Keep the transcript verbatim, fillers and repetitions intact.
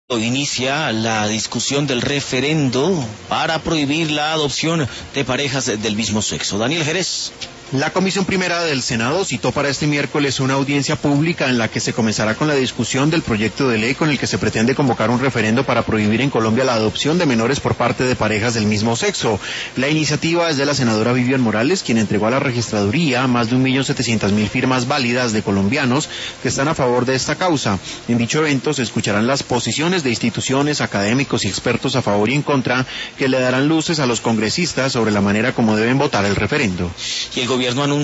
Inicia la discusión del referendo para prohibir la adopción de parejas del mismo sexo. Daniel Jerez. La Comisión Primera del Senado citó para este miércoles una audiencia pública en la que se comenzará con la discusión del proyecto de ley con el que se pretende convocar un referendo para prohibir en Colombia la adopción de menores por parte de parejas del mismo sexo. La iniciativa es de la senadora Vivian Morales, quien entregó a la registraduría más de un millón setecientas mil firmas válidas de colombianos que están a favor de esta causa. En dicho evento se escucharán las posiciones de instituciones, académicos y expertos a favor y en contra, que le darán luces a los congresistas sobre la manera como deben votar el referendo. Y el gobierno anunció